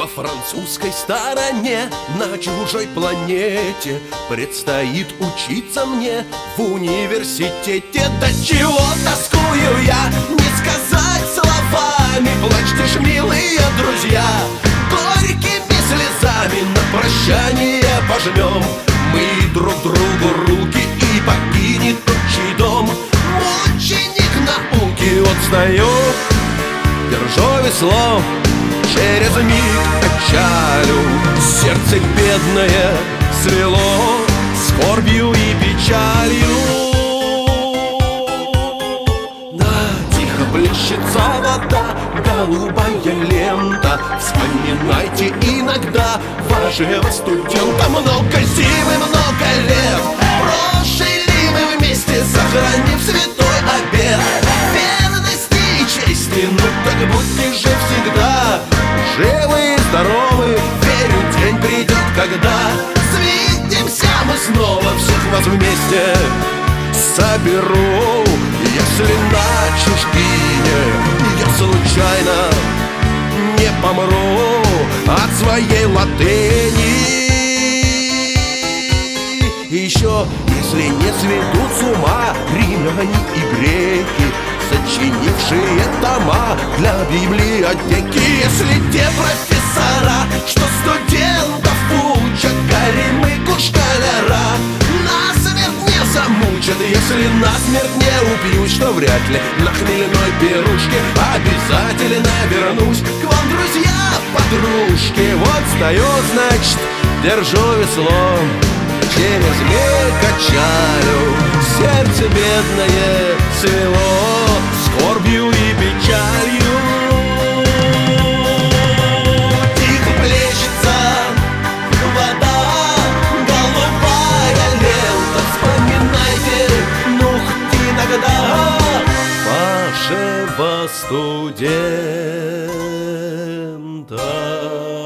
На французской стороне, на чужой планете предстоит учиться мне в университете. До чего тоскую я, не сказать словами. Плачьте ж, милые друзья, горькими слезами на прощание пожмем мы друг другу руки, и покинет отчий дом мученик науки. Вот стою, держу весло, через миг печалю сердце бедное свело скорбью и печалью. Да, тихо плещется вода, голубая лента. Вспоминайте иногда вашего студента. Много зим и много лет прожили мы вместе, сохранив святой обет верности и чести. Ну так будьте же всегда живы и здоровы, верю, день придет, когда свидимся мы снова. Всех вас вместе соберу. Если на чужбине я случайно не помру от своей латыни. И еще, если не сведут с ума римляне и греки, сочинившие тома для библиотеки. Если те профессора, что студентов учат, горемыку школяра насмерть не замучат. Если насмерть не убьют, что вряд ли на хмельной пирушке обязательно вернусь к вам, друзья, подружки. Вот стою, значит, держу весло, через миг качалю сердце бедное свело скорбью и печалью. Тихо плещется вода, голубая лента. Вспоминайте, ну хоть иногда вашего студента.